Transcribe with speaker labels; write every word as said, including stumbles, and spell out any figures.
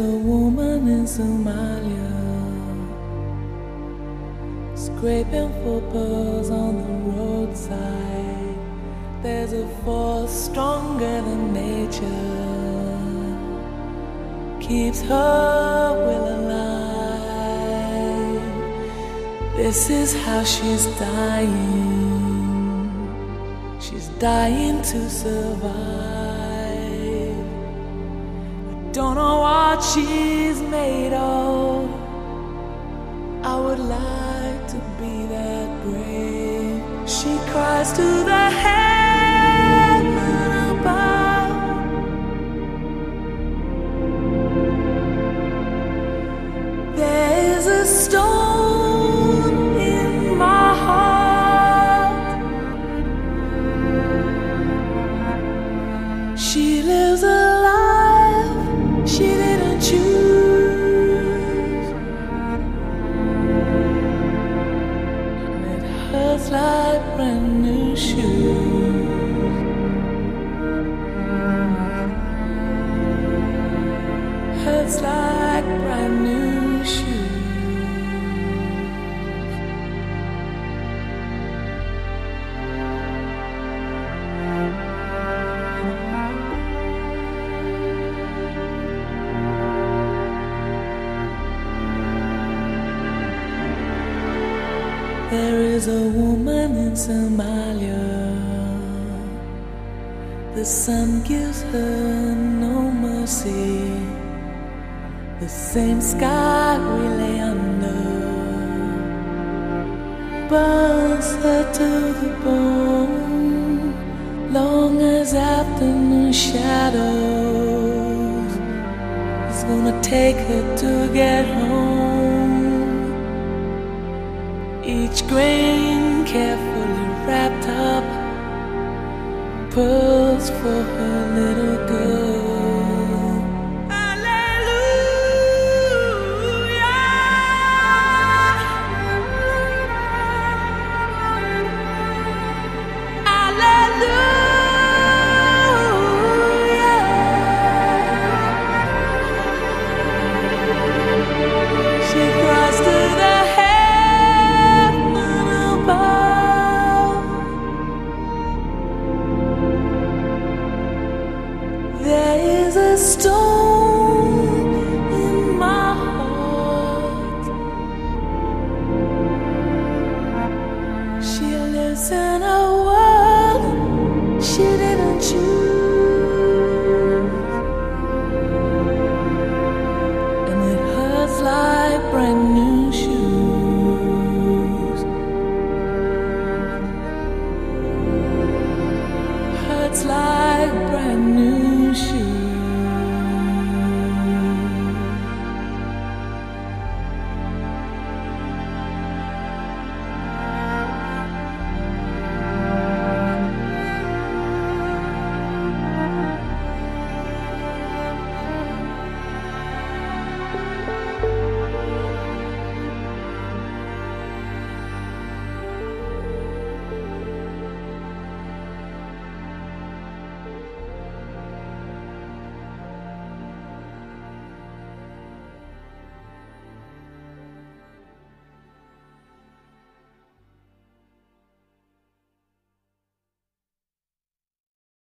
Speaker 1: a woman in Somalia, scraping for pearls on the roadside. There's a force stronger than nature, keeps her will alive. This is how she's dying. She's dying to survive. Don't know what she's made of. I would like to be that brave. She cries to the heaven above. There's a stone in my heart. She lives a she didn't choose, and it hurts like brand new shoes. Hurts like brand new shoes. There is a woman in Somalia. The sun gives her no mercy. The same sky we lay under burns her to the bone. Long as afternoon shadows, it's gonna take her to get home. Each grain carefully wrapped up, pearls for her little girl. Hallelujah, hallelujah. She cries to the there is a stone in my heart. She lives in a world she didn't choose.